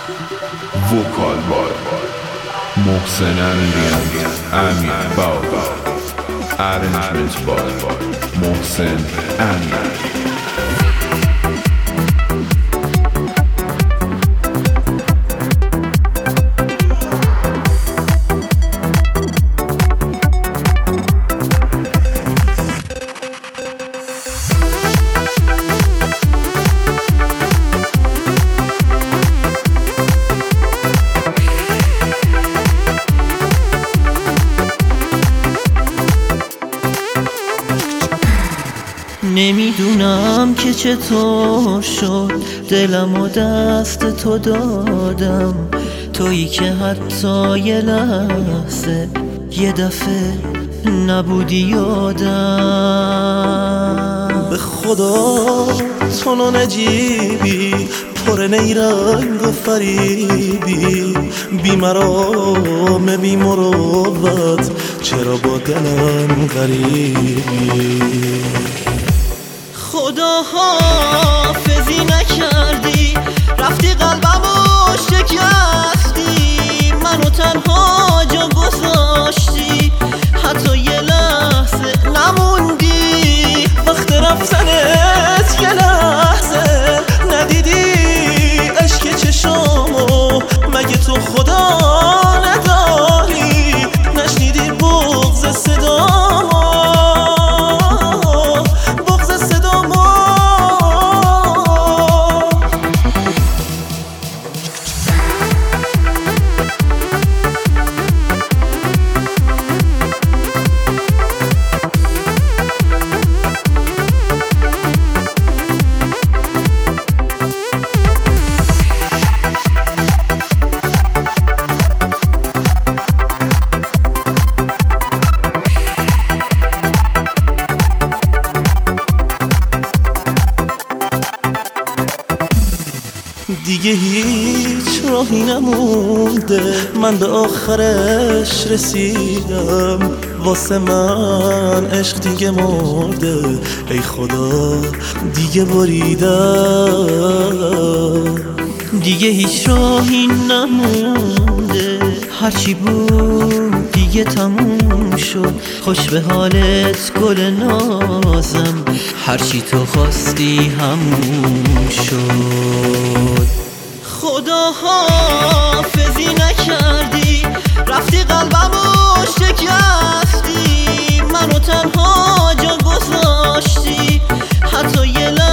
وکال بای محسن امیریان امیر بابا ارنجمنت بای محسن امیر. نمیدونم که چطور شد دلم و دست تو دادم، تویی که حتی یه لحظه یه دفعه نبودی یادم. به خدا تو نجیبی پر نیرنگ و فریبی، بی مرام بی مروت چرا با دلم غریبی؟ خدا حافظی نکردی رفتی قلبمو شکستی، منو تنها جا گذاشتی حتی یه لحظه نموندی. وقت رفتنت یه لحظه ندیدی اشک چشامو، مگه تو خدا نداری نشنیدی بغض صدامو؟ دیگه هیچ راهی نمونده، من به آخرش رسیدم، واسه من عشق دیگه مرده، ای خدا دیگه بریدم. دیگه هیچ راهی نمونده، هرچی بود دیگه تموم شد، خوش به حالت گل نازم، هرچی تو خواستی همون شد. خدا حافظی نکردی رفتی قلبمو شکستی، منو تنها جا گذاشتی حتی یه